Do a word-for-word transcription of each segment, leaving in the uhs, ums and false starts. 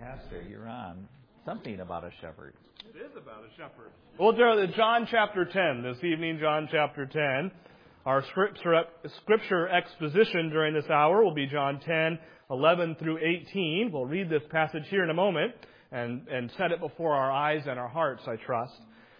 Pastor, you're on something about a shepherd. It is about a shepherd. We'll turn to John chapter ten this evening, John chapter ten. Our scripture, scripture exposition during this hour will be John ten, eleven through eighteen. We'll read this passage here in a moment and, and set it before our eyes and our hearts, I trust.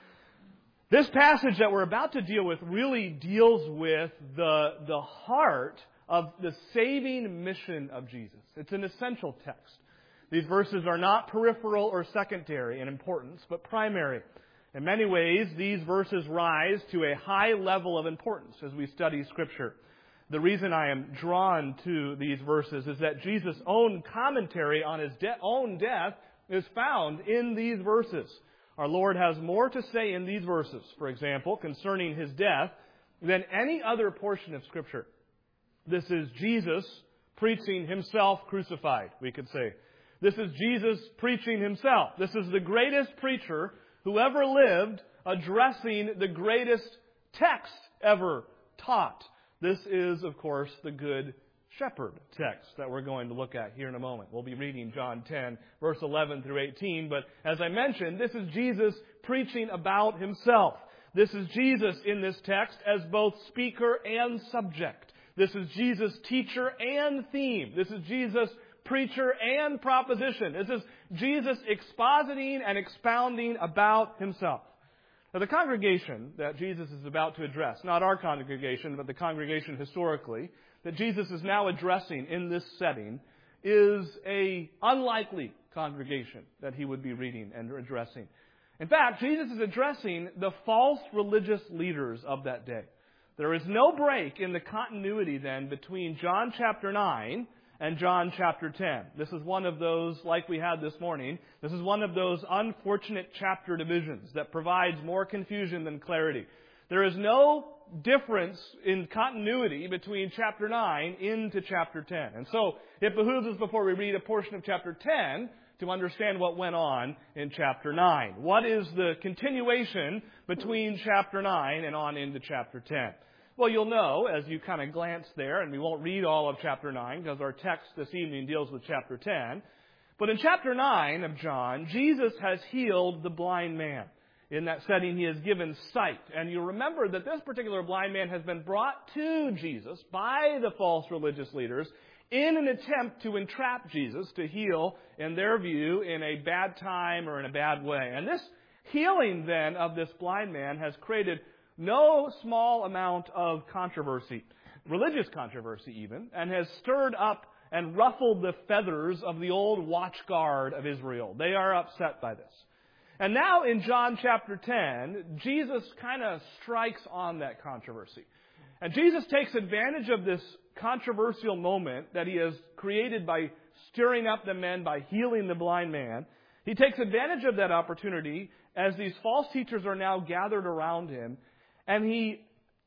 This passage that we're about to deal with really deals with the, the heart of the saving mission of Jesus. It's an essential text. These verses are not peripheral or secondary in importance, but primary. In many ways, these verses rise to a high level of importance as we study Scripture. The reason I am drawn to these verses is that Jesus' own commentary on His de- own death is found in these verses. Our Lord has more to say in these verses, for example, concerning His death, than any other portion of Scripture. This is Jesus preaching Himself crucified, we could say. This is Jesus preaching Himself. This is the greatest preacher who ever lived addressing the greatest text ever taught. This is, of course, the Good Shepherd text that we're going to look at here in a moment. We'll be reading John ten, verse eleven through eighteen. But as I mentioned, this is Jesus preaching about Himself. This is Jesus in this text as both speaker and subject. This is Jesus teacher and theme. This is Jesus preacher and proposition. This is Jesus expositing and expounding about Himself. Now, the congregation that Jesus is about to address, not our congregation, but the congregation historically, that Jesus is now addressing in this setting, is a unlikely congregation that He would be reading and addressing. In fact, Jesus is addressing the false religious leaders of that day. There is no break in the continuity then between John chapter nine and John chapter ten. This is one of those, like we had this morning, this is one of those unfortunate chapter divisions that provides more confusion than clarity. There is no difference in continuity between chapter nine into chapter ten. And so it behooves us, before we read a portion of chapter ten, to understand what went on in chapter nine. What is the continuation between chapter nine and on into chapter ten? Well, you'll know as you kind of glance there, and we won't read all of chapter nine because our text this evening deals with chapter ten. But in chapter nine of John, Jesus has healed the blind man. In that setting, He has given sight. And you remember that this particular blind man has been brought to Jesus by the false religious leaders in an attempt to entrap Jesus to heal, in their view, in a bad time or in a bad way. And this healing then of this blind man has created no small amount of controversy, religious controversy even, and has stirred up and ruffled the feathers of the old watch guard of Israel. They are upset by this. And now in John chapter ten, Jesus kind of strikes on that controversy. And Jesus takes advantage of this controversial moment that He has created by stirring up the men, by healing the blind man. He takes advantage of that opportunity as these false teachers are now gathered around Him. And He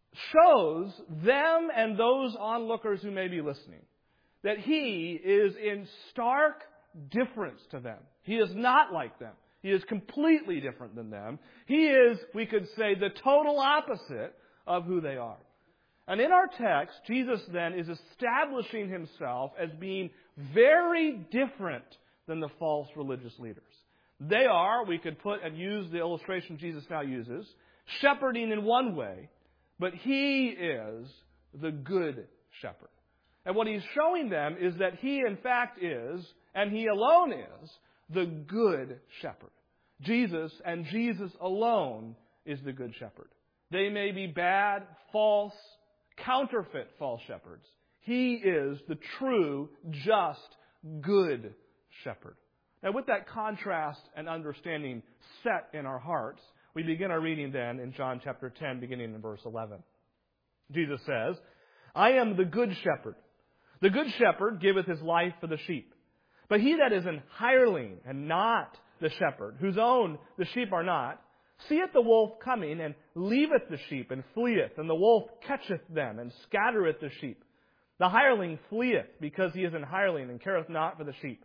shows them and those onlookers who may be listening that He is in stark difference to them. He is not like them. He is completely different than them. He is, we could say, the total opposite of who they are. And in our text, Jesus then is establishing Himself as being very different than the false religious leaders. They are, we could put and use the illustration Jesus now uses, shepherding in one way, but He is the good shepherd. And what He's showing them is that He in fact is, and He alone is, the good shepherd. Jesus and Jesus alone is the good shepherd. They may be bad, false, counterfeit false shepherds. He is the true, just, good shepherd. Now with that contrast and understanding set in our hearts, we begin our reading then in John chapter ten, beginning in verse eleven. Jesus says, I am the good shepherd. The good shepherd giveth his life for the sheep. But he that is an hireling and not the shepherd, whose own the sheep are not, seeth the wolf coming, and leaveth the sheep, and fleeth, and the wolf catcheth them, and scattereth the sheep. The hireling fleeth, because he is an hireling, and careth not for the sheep.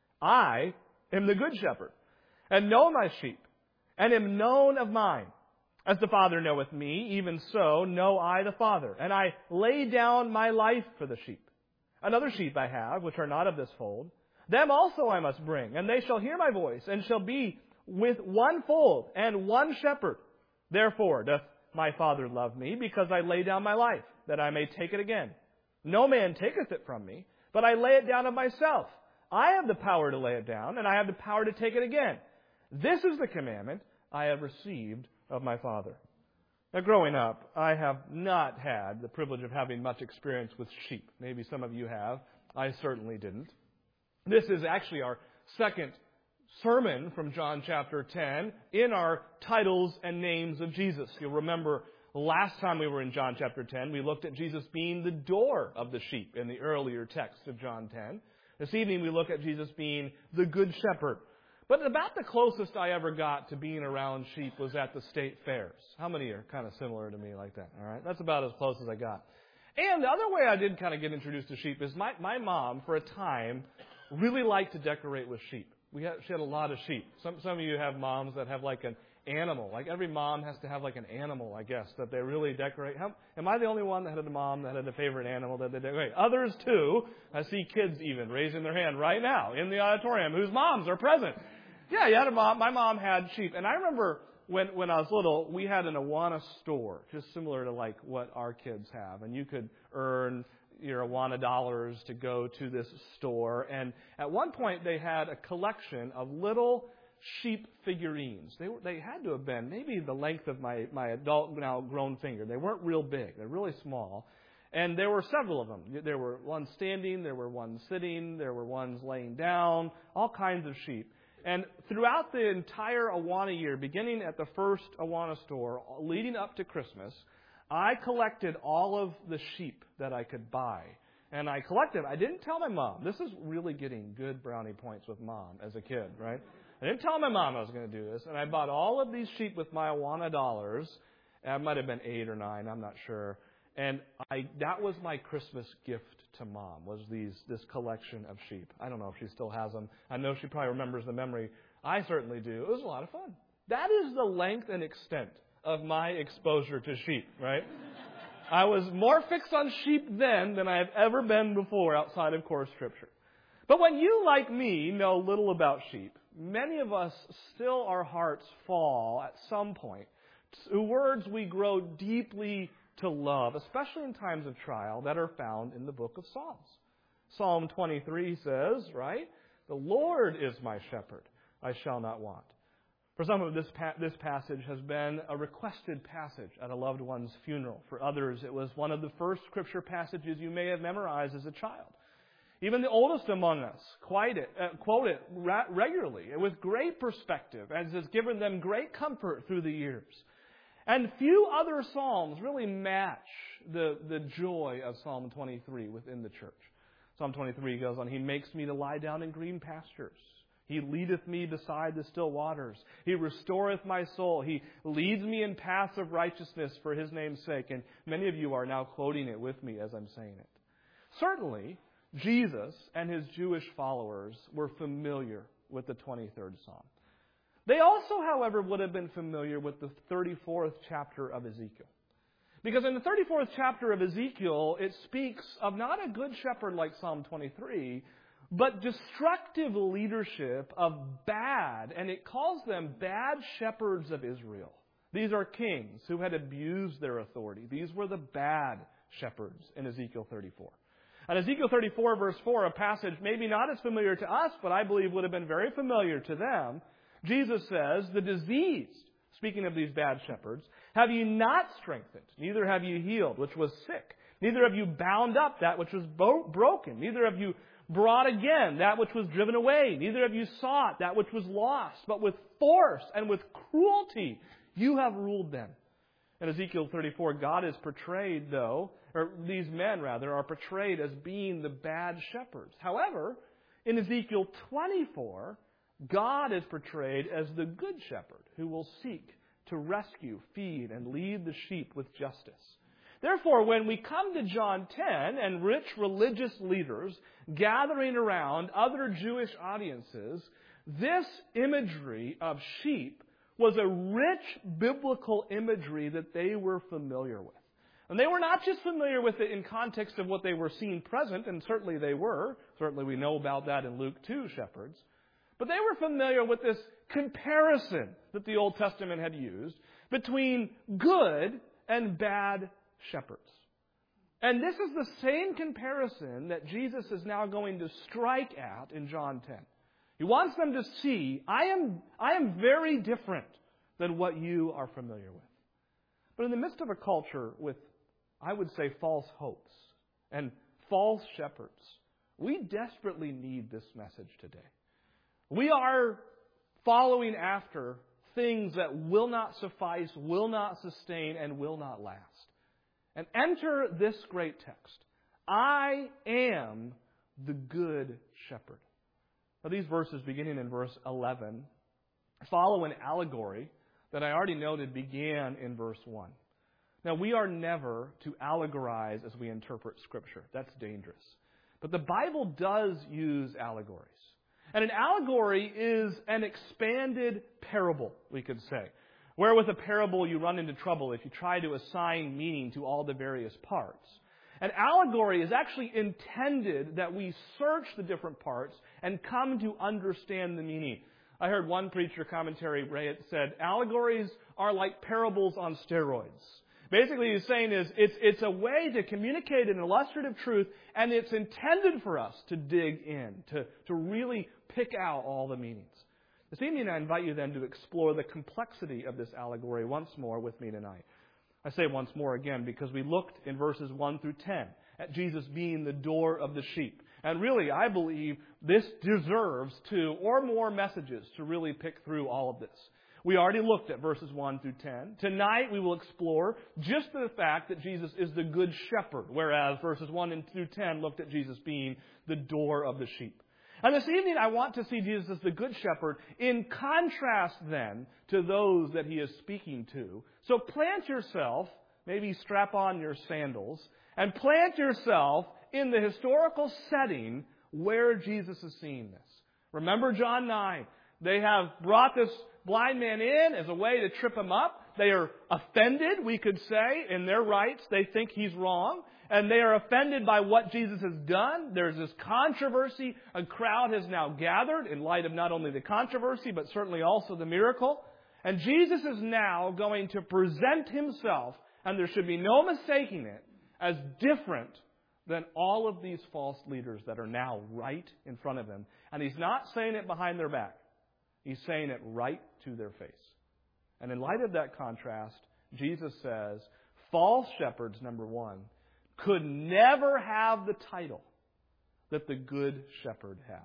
I am the good shepherd, and know my sheep, and am known of mine. As the Father knoweth me, even so know I the Father, and I lay down my life for the sheep. Another sheep I have, which are not of this fold. them also I must bring, and they shall hear my voice, and shall be with one fold and one shepherd. Therefore doth my Father love me, because I lay down my life, that I may take it again. No man taketh it from me, but I lay it down of myself. I have the power to lay it down, and I have the power to take it again. This is the commandment I have received of my Father. Now, growing up, I have not had the privilege of having much experience with sheep. Maybe some of you have. I certainly didn't. This is actually our second sermon from John chapter ten in our titles and names of Jesus. You'll remember last time we were in John chapter ten, we looked at Jesus being the door of the sheep in the earlier text of John ten. This evening we look at Jesus being the good shepherd. But about the closest I ever got to being around sheep was at the state fairs. How many are kind of similar to me like that? All right, that's about as close as I got. And the other way I did kind of get introduced to sheep is my, my mom, for a time, really liked to decorate with sheep. We had, she had a lot of sheep. Some some of you have moms that have like an animal. Like every mom has to have like an animal, I guess, that they really decorate. How, am I the only one that had a mom that had a favorite animal that they decorate? Others too. I see kids even raising their hand right now in the auditorium whose moms are present. Yeah, you had a mom. My mom had sheep. And I remember when, when I was little, we had an Awana store, just similar to like what our kids have. And you could earn your Awana dollars to go to this store. And at one point, they had a collection of little sheep figurines. They were, they had to have been maybe the length of my, my adult, now grown finger. They weren't real big. They're really small. And there were several of them. There were ones standing, there were ones sitting, there were ones laying down, all kinds of sheep. And throughout the entire Awana year, beginning at the first Awana store, leading up to Christmas, I collected all of the sheep that I could buy. And I collected, I didn't tell my mom. This is really getting good brownie points with mom as a kid, right? I didn't tell my mom I was going to do this. And I bought all of these sheep with my Awana dollars. It might have been eight or nine, I'm not sure. And I that was my Christmas gift to Mom, was these this collection of sheep. I don't know if she still has them. I know she probably remembers the memory. I certainly do. It was a lot of fun. That is the length and extent of my exposure to sheep, right? I was more fixed on sheep then than I have ever been before outside of core Scripture. But when you, like me, know little about sheep, many of us still our hearts fall at some point to words we grow deeply to love, especially in times of trial, that are found in the book of Psalms. Psalm twenty-three says, right, "The Lord is my shepherd, I shall not want." For some of this pa- this passage has been a requested passage at a loved one's funeral. For others, it was one of the first Scripture passages you may have memorized as a child. Even the oldest among us quote it, uh, quote it ra- regularly with great perspective, as has given them great comfort through the years. And few other psalms really match the, the joy of Psalm twenty-three within the church. Psalm twenty-three goes on, "He makes me to lie down in green pastures. He leadeth me beside the still waters. He restoreth my soul. He leads me in paths of righteousness for His name's sake." And many of you are now quoting it with me as I'm saying it. Certainly, Jesus and His Jewish followers were familiar with the twenty-third Psalm. They also, however, would have been familiar with the thirty-fourth chapter of Ezekiel. Because in the thirty-fourth chapter of Ezekiel, it speaks of not a good shepherd like Psalm twenty-three, but destructive leadership of bad, and it calls them bad shepherds of Israel. These are kings who had abused their authority. These were the bad shepherds in Ezekiel thirty-four. And Ezekiel thirty-four, verse four, a passage maybe not as familiar to us, but I believe would have been very familiar to them. Jesus says, "The diseased," speaking of these bad shepherds, "have you not strengthened, neither have you healed, which was sick. Neither have you bound up that which was bo- broken. Neither have you brought again that which was driven away. Neither have you sought that which was lost. But with force and with cruelty you have ruled them." In Ezekiel thirty-four, God is portrayed, though, or these men, rather, are portrayed as being the bad shepherds. However, in Ezekiel twenty-four, God is portrayed as the good shepherd who will seek to rescue, feed, and lead the sheep with justice. Therefore, when we come to John ten and rich religious leaders gathering around other Jewish audiences, this imagery of sheep was a rich biblical imagery that they were familiar with. And they were not just familiar with it in context of what they were seeing present, and certainly they were. Certainly we know about that in Luke two, shepherds. But they were familiar with this comparison that the Old Testament had used between good and bad shepherds. And this is the same comparison that Jesus is now going to strike at in John ten. He wants them to see, I am, I am very different than what you are familiar with. But in the midst of a culture with, I would say, false hopes and false shepherds, we desperately need this message today. We are following after things that will not suffice, will not sustain, and will not last. And enter this great text. I am the good shepherd. Now, these verses, beginning in verse eleven, follow an allegory that I already noted began in verse one. Now, we are never to allegorize as we interpret Scripture. That's dangerous. But the Bible does use allegories. And an allegory is an expanded parable, we could say. Where with a parable you run into trouble if you try to assign meaning to all the various parts. An allegory is actually intended that we search the different parts and come to understand the meaning. I heard one preacher commentary said, allegories are like parables on steroids. Basically, he's saying is it's, it's a way to communicate an illustrative truth, and it's intended for us to dig in, to, to really pick out all the meanings. This evening, I invite you then to explore the complexity of this allegory once more with me tonight. I say once more again because we looked in verses one through ten at Jesus being the door of the sheep. And really, I believe this deserves two or more messages to really pick through all of this. We already looked at verses one through ten. Tonight, we will explore just the fact that Jesus is the good shepherd, whereas verses one through ten looked at Jesus being the door of the sheep. And this evening, I want to see Jesus as the good shepherd in contrast then to those that he is speaking to. So plant yourself, maybe strap on your sandals, and plant yourself in the historical setting where Jesus is seeing this. Remember John nine. They have brought this blind man in as a way to trip him up. They are offended, we could say, in their rights. They think he's wrong. And they are offended by what Jesus has done. There's this controversy. A crowd has now gathered in light of not only the controversy, but certainly also the miracle. And Jesus is now going to present himself, and there should be no mistaking it, as different than all of these false leaders that are now right in front of him. And he's not saying it behind their back. He's saying it right to their face. And in light of that contrast, Jesus says, false shepherds, number one, could never have the title that the good shepherd has.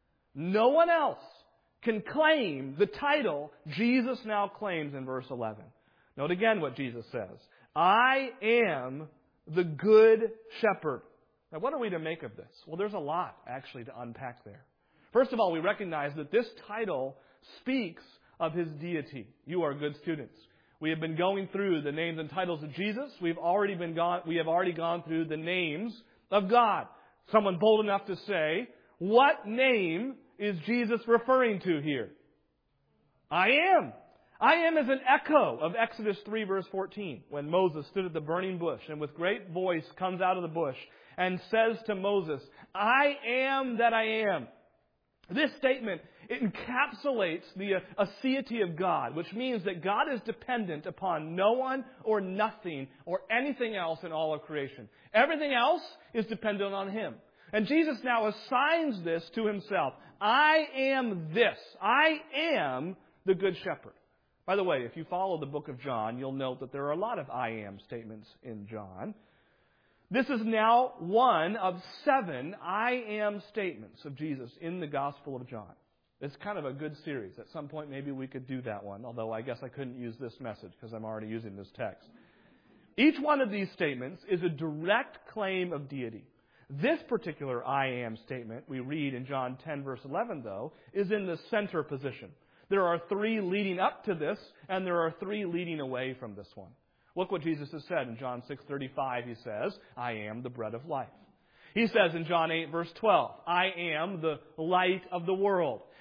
No one else can claim the title Jesus now claims in verse eleven. Note again what Jesus says. I am the good shepherd. Now, what are we to make of this? Well, there's a lot, actually, to unpack there. First of all, we recognize that this title speaks of his deity. You are good students. We have been going through the names and titles of Jesus. We've already been gone, we have already gone through the names of God. Someone bold enough to say, what name is Jesus referring to here? I am. I am is an echo of Exodus three verse fourteen, when Moses stood at the burning bush and with great voice comes out of the bush and says to Moses, I am that I am. This statement, it encapsulates the aseity of God, which means that God is dependent upon no one or nothing or anything else in all of creation. Everything else is dependent on him. And Jesus now assigns this to himself. I am this. I am the good shepherd. By the way, if you follow the book of John, you'll note that there are a lot of I am statements in John. This is now one of seven I am statements of Jesus in the Gospel of John. It's kind of a good series. At some point, maybe we could do that one, although I guess I couldn't use this message because I'm already using this text. Each one of these statements is a direct claim of deity. This particular I am statement we read in John ten, verse eleven, though, is in the center position. There are three leading up to this, and there are three leading away from this one. Look what Jesus has said in John six thirty-five. He says, I am the bread of life. He says in John eight, verse twelve, I am the light of the world.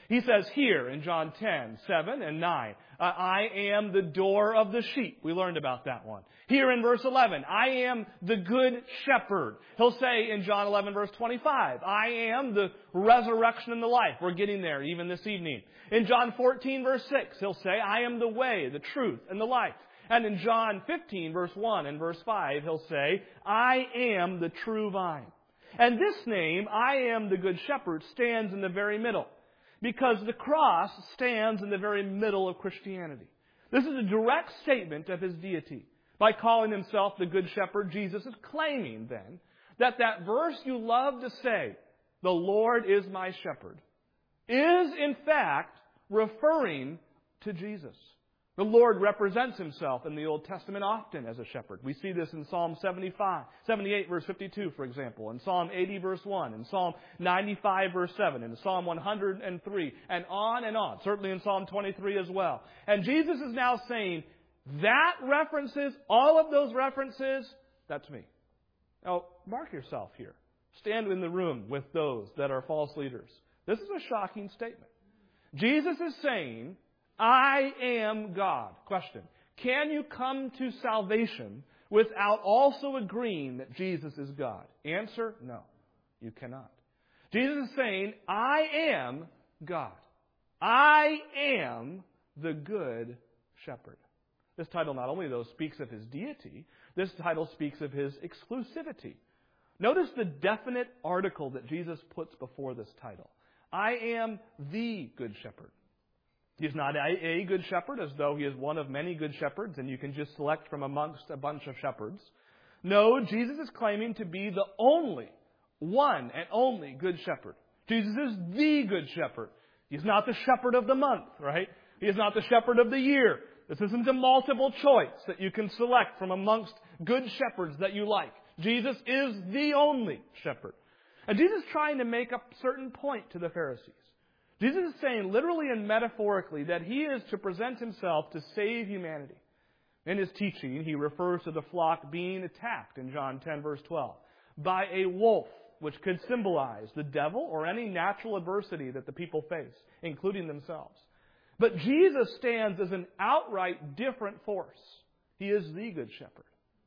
He says here in John ten, seven and nine, uh, I am the door of the sheep. We learned about that one. Here in verse eleven, I am the good shepherd. He'll say in John eleven, verse twenty-five, I am the resurrection and the life. We're getting there even this evening. In John fourteen, verse six, he'll say, I am the way, the truth, and the life. And in John fifteen, verse one and verse five, he'll say, I am the true vine. And this name, I am the good shepherd, stands in the very middle. Because the cross stands in the very middle of Christianity. This is a direct statement of his deity. By calling himself the Good Shepherd, Jesus is claiming then that that verse you love to say, the Lord is my shepherd, is in fact referring to Jesus. The Lord represents himself in the Old Testament often as a shepherd. We see this in Psalm seventy-five, seventy-eight, verse fifty-two, for example, in Psalm eighty, verse one, in Psalm ninety-five, verse seven, in Psalm one hundred three, and on and on, certainly in Psalm twenty-three as well. And Jesus is now saying, that references, all of those references, that's me. Now, mark yourself here. Stand in the room with those that are false leaders. This is a shocking statement. Jesus is saying, I am God. Question. Can you come to salvation without also agreeing that Jesus is God? Answer, no. You cannot. Jesus is saying, I am God. I am the Good Shepherd. This title not only, though, speaks of his deity, this title speaks of his exclusivity. Notice the definite article that Jesus puts before this title. I am the Good Shepherd. He's not a, a good shepherd as though he is one of many good shepherds and you can just select from amongst a bunch of shepherds. No, Jesus is claiming to be the only, one and only good shepherd. Jesus is the good shepherd. He's not the shepherd of the month, right? He is not the shepherd of the year. This isn't a multiple choice that you can select from amongst good shepherds that you like. Jesus is the only shepherd. And Jesus is trying to make a certain point to the Pharisees. Jesus is saying literally and metaphorically that he is to present himself to save humanity. In his teaching, he refers to the flock being attacked in John ten, verse twelve, by a wolf, which could symbolize the devil or any natural adversity that the people face, including themselves. But Jesus stands as an outright different force. He is the Good Shepherd.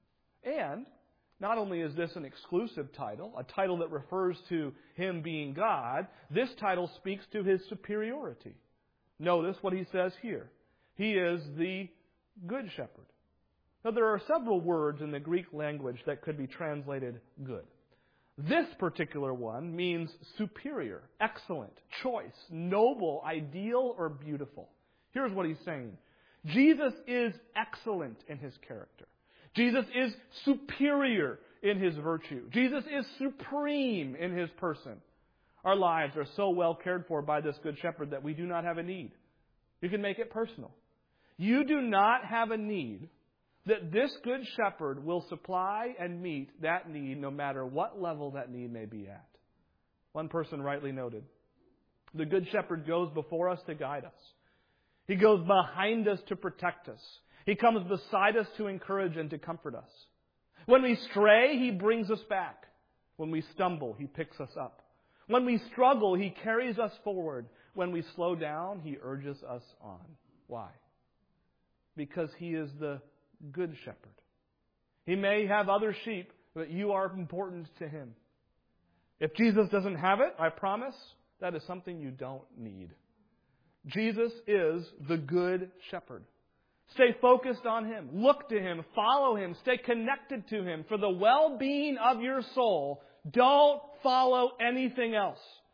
And not only is this an exclusive title, a title that refers to him being God, this title speaks to his superiority. Notice what he says here. He is the Good Shepherd. Now, there are several words in the Greek language that could be translated good. This particular one means superior, excellent, choice, noble, ideal, or beautiful. Here's what he's saying. Jesus is excellent in his character. Jesus is superior in his virtue. Jesus is supreme in his person. Our lives are so well cared for by this Good Shepherd that we do not have a need. You can make it personal. You do not have a need that this Good Shepherd will supply and meet that need no matter what level that need may be at. One person rightly noted, the Good Shepherd goes before us to guide us. He goes behind us to protect us. He comes beside us to encourage and to comfort us. When we stray, He brings us back. When we stumble, He picks us up. When we struggle, He carries us forward. When we slow down, He urges us on. Why? Because He is the Good Shepherd. He may have other sheep, but you are important to Him. If Jesus doesn't have it, I promise, that is something you don't need. Jesus is the Good Shepherd. Stay focused on Him. Look to Him. Follow Him. Stay connected to Him. For the well-being of your soul, don't follow anything else.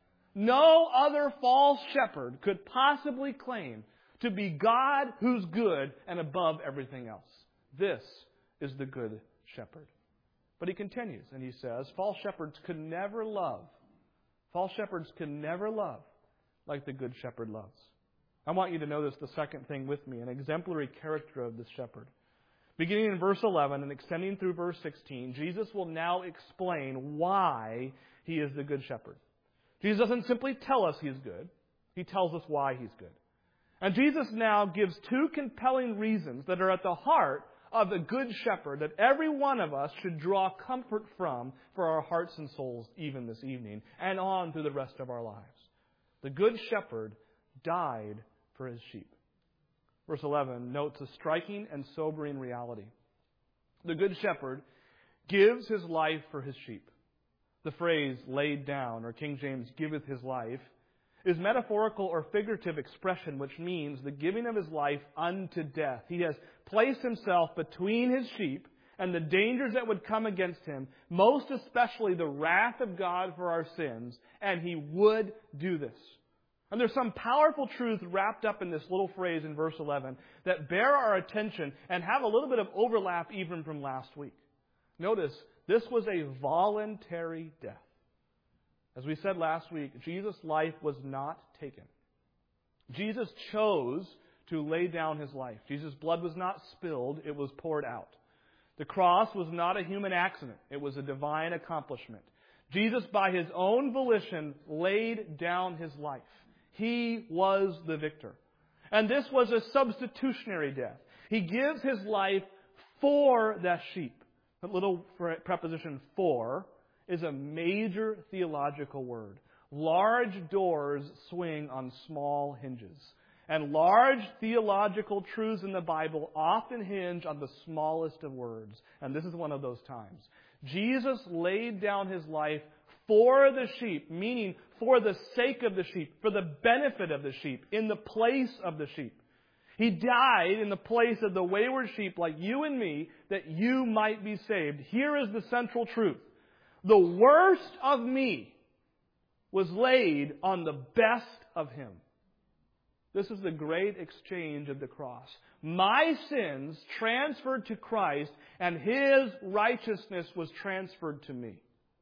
No other false shepherd could possibly claim to be God who's good and above everything else. This is the Good Shepherd. But he continues and he says, false shepherds could never love. False shepherds can never love like the Good Shepherd loves. I want you to notice the second thing with me, an exemplary character of this shepherd. Beginning in verse eleven and extending through verse sixteen, Jesus will now explain why He is the Good Shepherd. Jesus doesn't simply tell us He's good. He tells us why He's good. And Jesus now gives two compelling reasons that are at the heart of the Good Shepherd that every one of us should draw comfort from for our hearts and souls even this evening and on through the rest of our lives. The Good Shepherd died for his sheep. Verse eleven notes a striking and sobering reality. The Good Shepherd gives his life for his sheep. The phrase laid down, or King James, giveth his life, is metaphorical or figurative expression, which means the giving of his life unto death. He has placed himself between his sheep and the dangers that would come against him, most especially the wrath of God for our sins, and he would do this. And there's some powerful truth wrapped up in this little phrase in verse eleven that bear our attention and have a little bit of overlap even from last week. Notice, this was a voluntary death. As we said last week, Jesus' life was not taken. Jesus chose to lay down his life. Jesus' blood was not spilled, it was poured out. The cross was not a human accident, it was a divine accomplishment. Jesus, by his own volition, laid down his life. He was the victor. And this was a substitutionary death. He gives his life for the sheep. The little preposition for is a major theological word. Large doors swing on small hinges. And large theological truths in the Bible often hinge on the smallest of words. And this is one of those times. Jesus laid down his life for the sheep, meaning for the sake of the sheep, for the benefit of the sheep, in the place of the sheep. He died in the place of the wayward sheep like you and me, that you might be saved. Here is the central truth. The worst of me was laid on the best of him. This is the great exchange of the cross. My sins transferred to Christ, and his righteousness was transferred to me.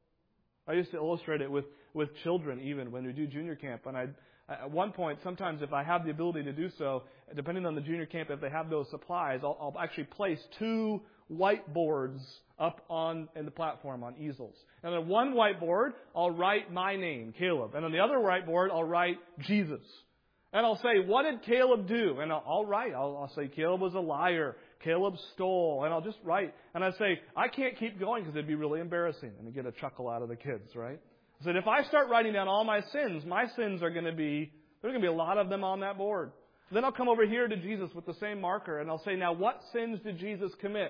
I used to illustrate it with, with children even when we do junior camp. And I, at one point, sometimes if I have the ability to do so, depending on the junior camp, if they have those supplies, I'll, I'll actually place two whiteboards up on in the platform on easels. And on one whiteboard, I'll write my name, Caleb. And on the other whiteboard, I'll write Jesus. And I'll say, what did Caleb do? And I'll, I'll write. I'll, I'll say, Caleb was a liar. Caleb stole. And I'll just write. And I say, I can't keep going because it'd be really embarrassing. And I get a chuckle out of the kids, right? I said, if I start writing down all my sins, my sins are going to be, there's going to be a lot of them on that board. Then I'll come over here to Jesus with the same marker. And I'll say, now what sins did Jesus commit?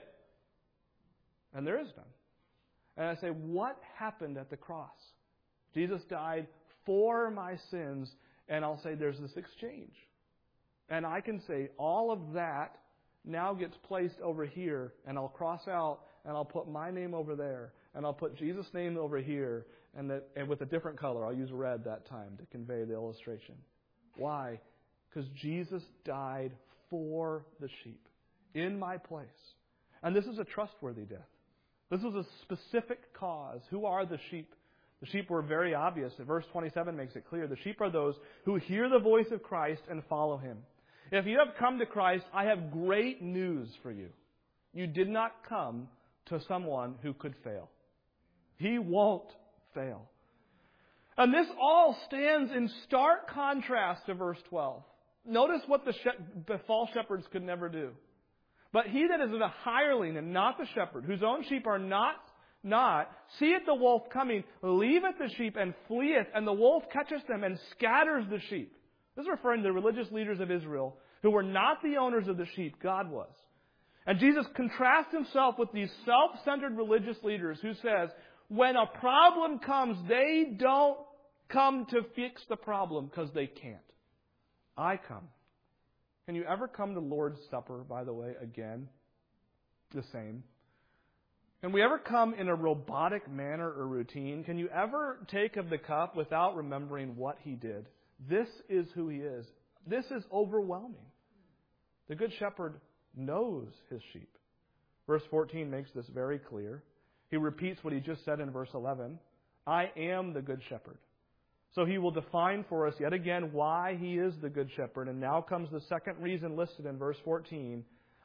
And there is none. And I say, what happened at the cross? Jesus died for my sins. And I'll say there's this exchange. And I can say all of that now gets placed over here. And I'll cross out and I'll put my name over there. And I'll put Jesus' name over here. And, that, and with a different color. I'll use red that time to convey the illustration. Why? Because Jesus died for the sheep. In my place. And this is a trustworthy death. This was a specific cause. Who are the sheep? The sheep were very obvious. Verse twenty-seven makes it clear. The sheep are those who hear the voice of Christ and follow him. If you have come to Christ, I have great news for you. You did not come to someone who could fail. He won't fail. And this all stands in stark contrast to verse twelve. Notice what the, she- the false shepherds could never do. But he that is a hireling and not the shepherd, whose own sheep are not Not, seeth the wolf coming, leaveth the sheep and fleeth, and the wolf catcheth them and scatters the sheep. This is referring to the religious leaders of Israel who were not the owners of the sheep. God was. And Jesus contrasts himself with these self-centered religious leaders who says, when a problem comes, they don't come to fix the problem because they can't. I come. Can you ever come to Lord's Supper, by the way, again? The same. Can we ever come in a robotic manner or routine? Can you ever take of the cup without remembering what he did? This is who he is. This is overwhelming. The Good Shepherd knows his sheep. Verse fourteen makes this very clear. He repeats what he just said in verse eleven. I am the Good Shepherd. So he will define for us yet again why he is the Good Shepherd. And now comes the second reason listed in verse fourteen.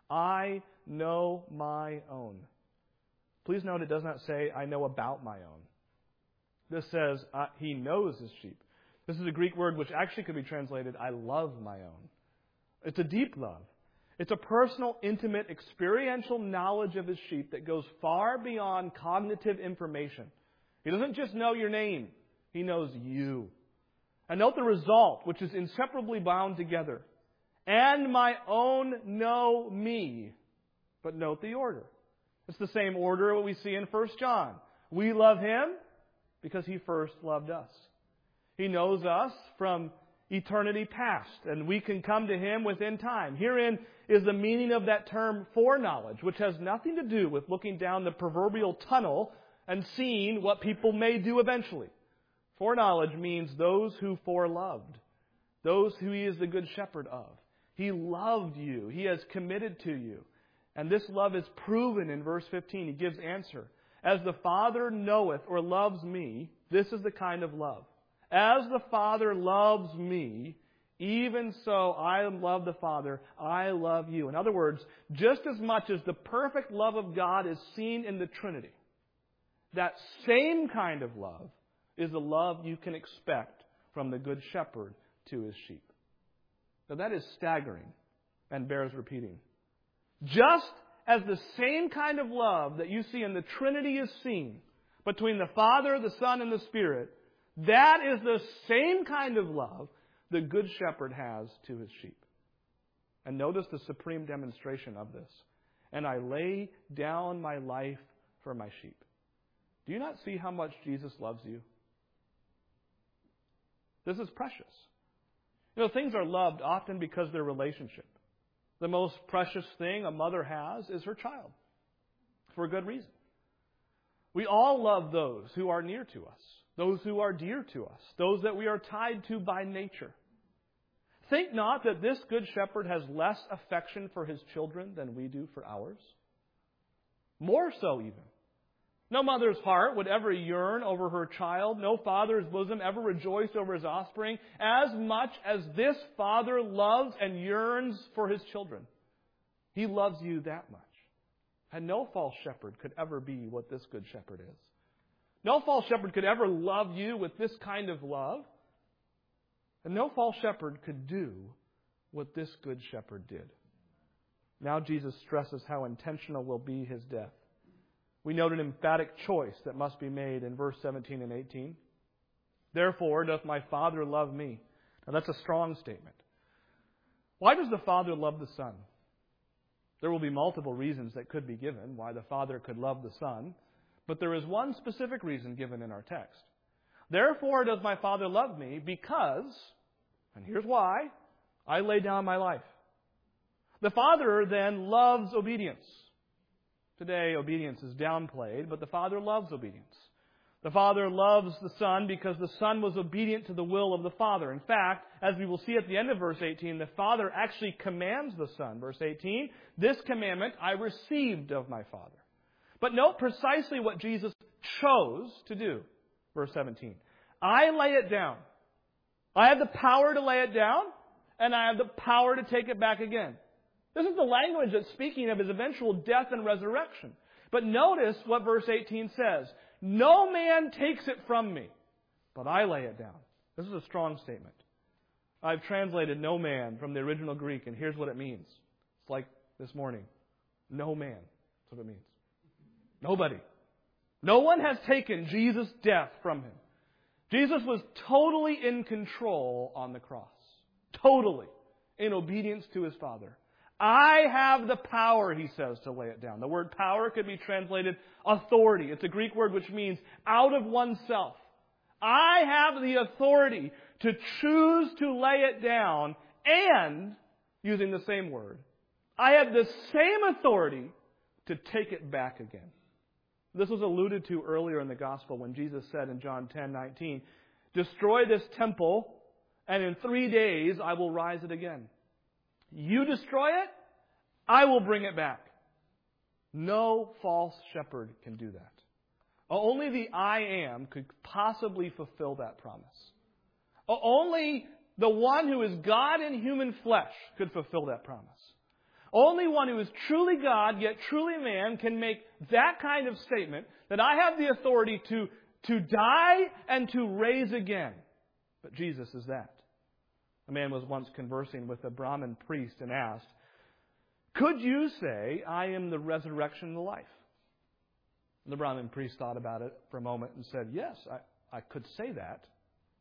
I know my own. Please note it does not say, I know about my own. This says, uh, he knows his sheep. This is a Greek word which actually could be translated, I love my own. It's a deep love. It's a personal, intimate, experiential knowledge of his sheep that goes far beyond cognitive information. He doesn't just know your name. He knows you. And note the result, which is inseparably bound together. And my own know me. But note the order. It's the same order what we see in First John. We love Him because He first loved us. He knows us from eternity past, and we can come to Him within time. Herein is the meaning of that term foreknowledge, which has nothing to do with looking down the proverbial tunnel and seeing what people may do eventually. Foreknowledge means those who foreloved, those who He is the good shepherd of. He loved you. He has committed to you. And this love is proven in verse fifteen. He gives answer. As the Father knoweth or loves me, this is the kind of love. As the Father loves me, even so I love the Father, I love you. In other words, just as much as the perfect love of God is seen in the Trinity, that same kind of love is the love you can expect from the Good Shepherd to His sheep. Now that is staggering and bears repeating. Just as the same kind of love that you see in the Trinity is seen between the Father, the Son, and the Spirit, that is the same kind of love the Good Shepherd has to His sheep. And notice the supreme demonstration of this. And I lay down my life for my sheep. Do you not see how much Jesus loves you? This is precious. You know, things are loved often because they're relationship. The most precious thing a mother has is her child. For a good reason. We all love those who are near to us. Those who are dear to us. Those that we are tied to by nature. Think not that this Good Shepherd has less affection for His children than we do for ours. More so even. No mother's heart would ever yearn over her child. No father's bosom ever rejoiced over his offspring as much as this Father loves and yearns for His children. He loves you that much. And no false shepherd could ever be what this Good Shepherd is. No false shepherd could ever love you with this kind of love. And no false shepherd could do what this Good Shepherd did. Now Jesus stresses how intentional will be His death. We note an emphatic choice that must be made in verse seventeen and eighteen. Therefore doth my Father love me. Now that's a strong statement. Why does the Father love the Son? There will be multiple reasons that could be given why the Father could love the Son. But there is one specific reason given in our text. Therefore does my Father love me because, and here's why, I lay down my life. The Father then loves obedience. Today, obedience is downplayed, but the Father loves obedience. The Father loves the Son because the Son was obedient to the will of the Father. In fact, as we will see at the end of verse eighteen, the Father actually commands the Son. Verse eighteen, this commandment I received of my Father. But note precisely what Jesus chose to do. Verse seventeen. I lay it down. I have the power to lay it down, and I have the power to take it back again. This is the language that's speaking of His eventual death and resurrection. But notice what verse eighteen says. No man takes it from me, but I lay it down. This is a strong statement. I've translated no man from the original Greek, and here's what it means. It's like this morning. No man. That's what it means. Nobody. No one has taken Jesus' death from Him. Jesus was totally in control on the cross. Totally. In obedience to His Father. I have the power, He says, to lay it down. The word power could be translated authority. It's a Greek word which means out of oneself. I have the authority to choose to lay it down and, using the same word, I have the same authority to take it back again. This was alluded to earlier in the Gospel when Jesus said in John ten nineteen, destroy this temple, and in three days I will rise it again. You destroy it, I will bring it back. No false shepherd can do that. Only the I Am could possibly fulfill that promise. Only the one who is God in human flesh could fulfill that promise. Only one who is truly God, yet truly man, can make that kind of statement that I have the authority to, to die and to raise again. But Jesus is that. A man was once conversing with a Brahmin priest and asked, could you say, I am the resurrection and the life? And the Brahmin priest thought about it for a moment and said, yes, I, I could say that.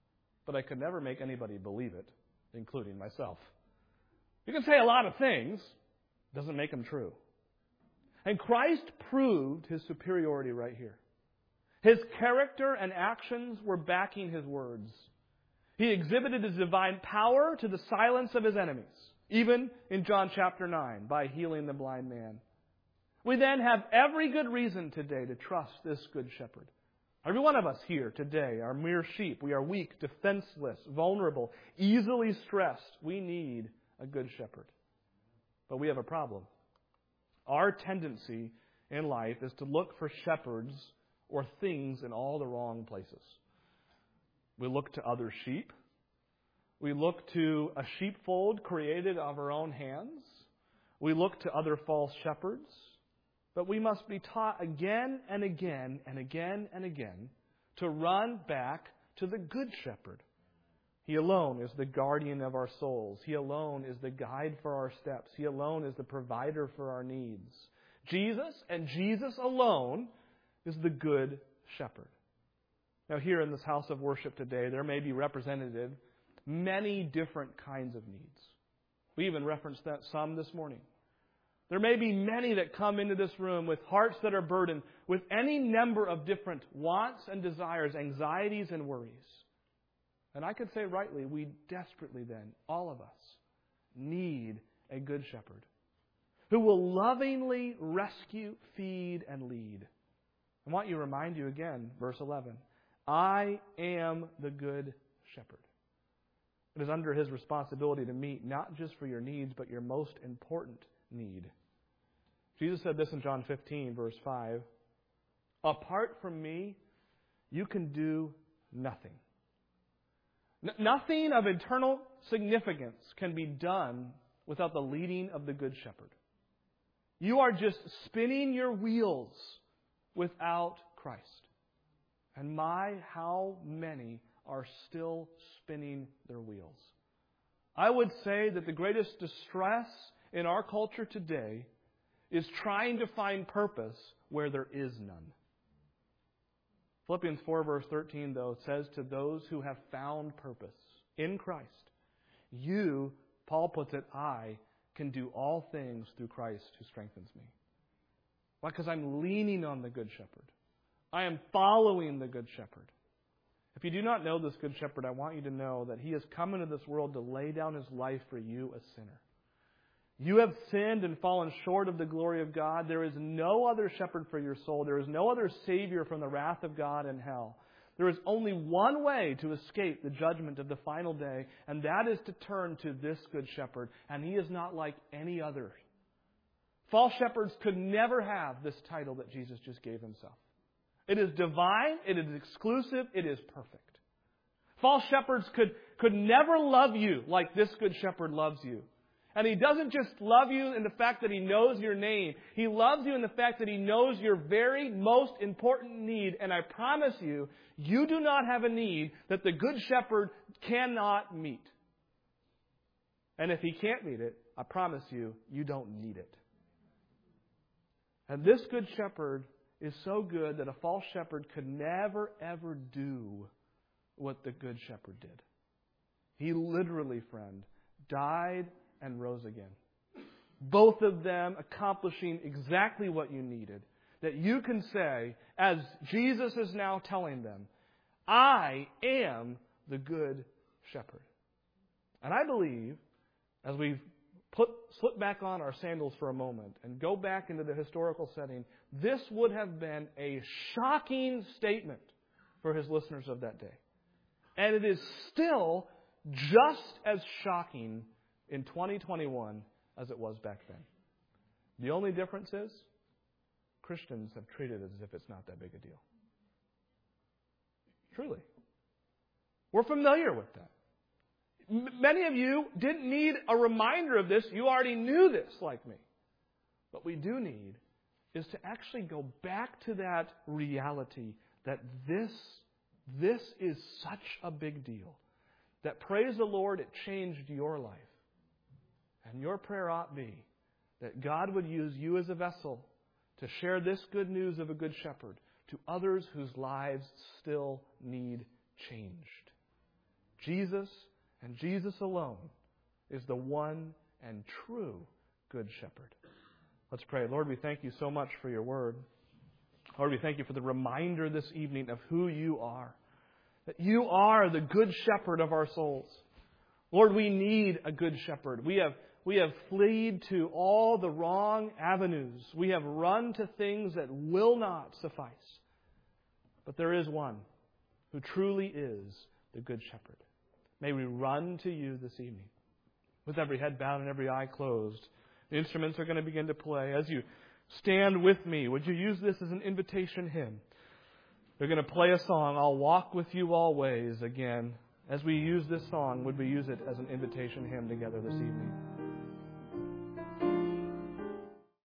but I could never make anybody believe it, including myself. You can say a lot of things, doesn't make them true. And Christ proved His superiority right here. His character and actions were backing His words. He exhibited His divine power to the silence of His enemies, even in John chapter nine, by healing the blind man. We then have every good reason today to trust this Good Shepherd. Every one of us here today are mere sheep. We are weak, defenseless, vulnerable, easily stressed. We need a Good Shepherd. But we have a problem. Our tendency in life is to look for shepherds or things in all the wrong places. We look to other sheep. We look to a sheepfold created of our own hands. We look to other false shepherds. But we must be taught again and again and again and again to run back to the Good Shepherd. He alone is the guardian of our souls. He alone is the guide for our steps. He alone is the provider for our needs. Jesus and Jesus alone is the Good Shepherd. Now here in this house of worship today, there may be represented many different kinds of needs. We even referenced that some this morning. There may be many that come into this room with hearts that are burdened with any number of different wants and desires, anxieties and worries. And I could say rightly, we desperately then, all of us, need a Good Shepherd who will lovingly rescue, feed, and lead. I want you to remind you again, verse eleven. I am the Good Shepherd. It is under His responsibility to meet not just for your needs, but your most important need. Jesus said this in John fifteen, verse five. Apart from me, you can do nothing. N- nothing of eternal significance can be done without the leading of the Good Shepherd. You are just spinning your wheels without Christ. And my, how many are still spinning their wheels? I would say that the greatest distress in our culture today is trying to find purpose where there is none. Philippians four verse thirteen, though, says to those who have found purpose in Christ, you, Paul puts it, I can do all things through Christ who strengthens me. Why? Because I'm leaning on the Good Shepherd. I am following the Good Shepherd. If you do not know this Good Shepherd, I want you to know that He has come into this world to lay down His life for you, a sinner. You have sinned and fallen short of the glory of God. There is no other shepherd for your soul. There is no other Savior from the wrath of God and hell. There is only one way to escape the judgment of the final day, and that is to turn to this Good Shepherd. And He is not like any other. False shepherds could never have this title that Jesus just gave Himself. It is divine, it is exclusive, it is perfect. False shepherds could, could never love you like this Good Shepherd loves you. And He doesn't just love you in the fact that He knows your name. He loves you in the fact that He knows your very most important need. And I promise you, you do not have a need that the Good Shepherd cannot meet. And if He can't meet it, I promise you, you don't need it. And this Good Shepherd is so good that a false shepherd could never, ever do what the Good Shepherd did. He literally, friend, died and rose again. Both of them accomplishing exactly what you needed. That you can say, as Jesus is now telling them, I am the Good Shepherd. And I believe, as we put slip back on our sandals for a moment and go back into the historical setting, this would have been a shocking statement for His listeners of that day. And it is still just as shocking in twenty twenty-one as it was back then. The only difference is Christians have treated it as if it's not that big a deal. Truly. We're familiar with that. M- many of you didn't need a reminder of this. You already knew this like me. What we do need is to actually go back to that reality that this, this is such a big deal. That, praise the Lord, it changed your life. And your prayer ought be that God would use you as a vessel to share this good news of a Good Shepherd to others whose lives still need changed. Jesus and Jesus alone is the one and true Good Shepherd. Let's pray. Lord, we thank you so much for your word. Lord, we thank you for the reminder this evening of who you are. That you are the Good Shepherd of our souls. Lord, we need a Good Shepherd. We have, we have fled to all the wrong avenues. We have run to things that will not suffice. But there is one who truly is the Good Shepherd. May we run to you this evening. With every head bowed and every eye closed, the instruments are going to begin to play. As you stand with me, would you use this as an invitation hymn? They're going to play a song, I'll Walk With You Always, again. As we use this song, would we use it as an invitation hymn together this evening?